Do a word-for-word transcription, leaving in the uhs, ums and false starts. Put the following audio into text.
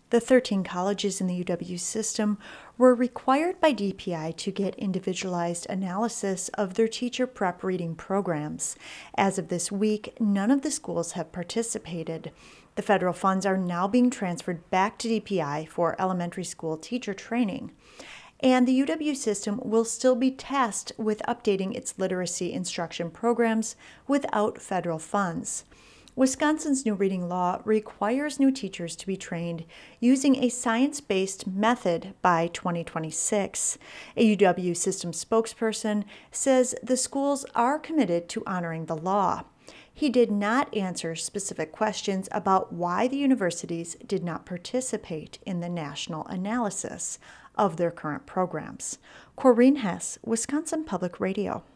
The thirteen colleges in the U W system were required by D P I to get individualized analysis of their teacher prep reading programs. As of this week, none of the schools have participated. The federal funds are now being transferred back to D P I for elementary school teacher training. And the U W system will still be tasked with updating its literacy instruction programs without federal funds. Wisconsin's new reading law requires new teachers to be trained using a science-based method by twenty twenty-six. A U W system spokesperson says the schools are committed to honoring the law. He did not answer specific questions about why the universities did not participate in the national analysis of their current programs. Corrine Hess, Wisconsin Public Radio.